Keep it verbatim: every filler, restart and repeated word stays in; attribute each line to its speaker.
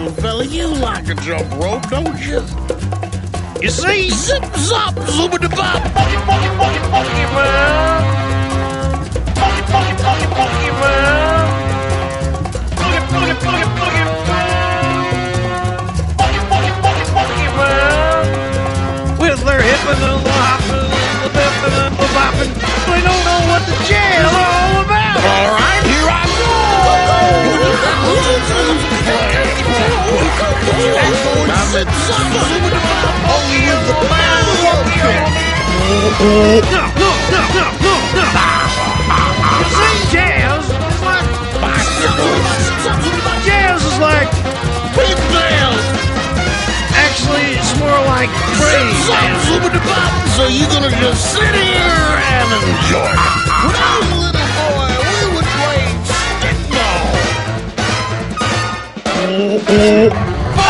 Speaker 1: little fella, you like a jump rope, don't you? You see? Zip, zop, zoobity-bop.
Speaker 2: Funky, funky, funky, funky, man. Funky, funky, funky, funky, man. Funky, funky, funky, funky, man. Funky, funky, funky, funky, man. With their hippin' and the hoppin' and the bippin' and the boppin', they don't know what the jail's all about.
Speaker 1: All right, here I go. Only with the man
Speaker 2: No, no, no, no, no, no. You see, jazz is like jazz is like
Speaker 1: big nails.
Speaker 2: actually it's more like praise.
Speaker 1: So you're gonna just sit here and enjoy it. When I was a little boy, we would play stickball.